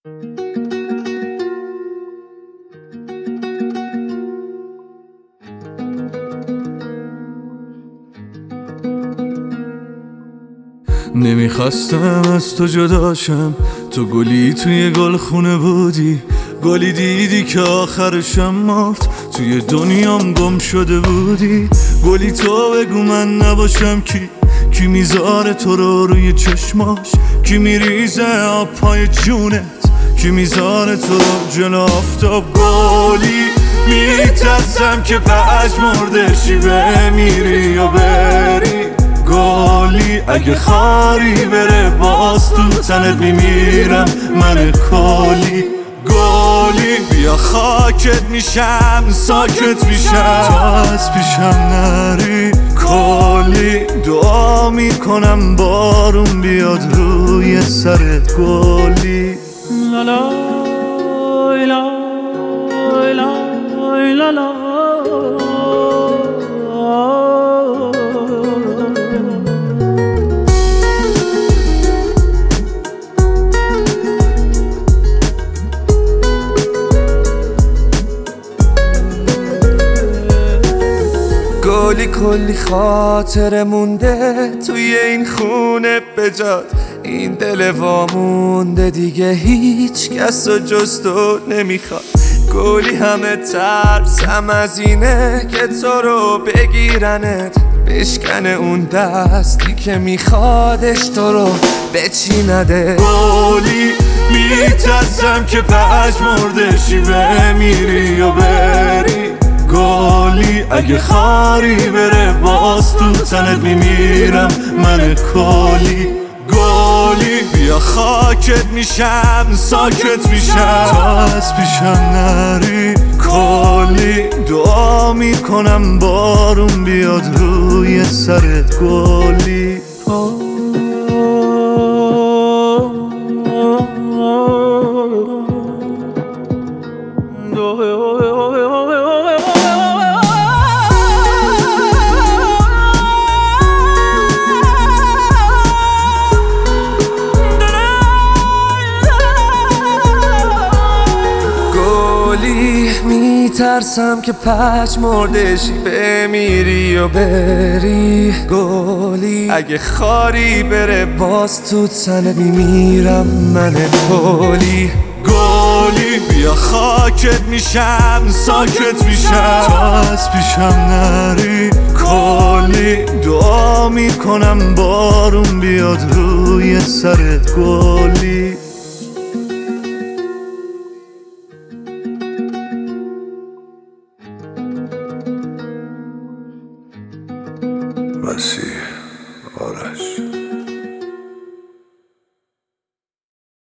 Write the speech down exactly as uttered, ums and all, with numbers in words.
نمیخواستم از تو جداشم، تو گلی توی گل خونه بودی، گلی دیدی که آخرشم مرد، توی دنیام گم شده بودی. گلی تو بگو من نباشم کی، کی میذاره تو رو روی چشماش، کی میریزه آب پای جونت، کی میذاره تو رو جلو آفتاب. گلی میترسم که پژمردشی بمیری یا بری، گلی اگه خاری بره باز تو تنت میمیرم من کلی. گلی بیا خاکت میشم ساکت میشم تا از پیشم نری. کلی دعا میکنم بارون بیاد روی سرت گلی. لا لا لا لا لا لا. گلی کلی خاطر مونده توی این خونه بجاد، این دل وامونده دیگه هیچ کس و جز تو نمیخواد. گلی همه ترسم از اینه که تو رو بگیرنت، بشکنه اون دستی که میخوادش تو رو بچینده. گلی میترسم که پژمردشی بمیری یا بری، گلی اگه خاری بره باز تو تنت میمیرم من کلی. گلی بیا خاکت میشم ساکت میشم تا از پیشم نری. کلی دعا میکنم بارون بیاد روی سرت گلی. میترسم که پژمردشی بمیری و بری، گلی اگه خاری بره باز تو تنت میمیرم من کلی. گلی بیا خاکت میشم ساکت میشم تا از پیشم نری. کلی دعا میکنم بارون بیاد روی سرت گلی. مسیح آرش.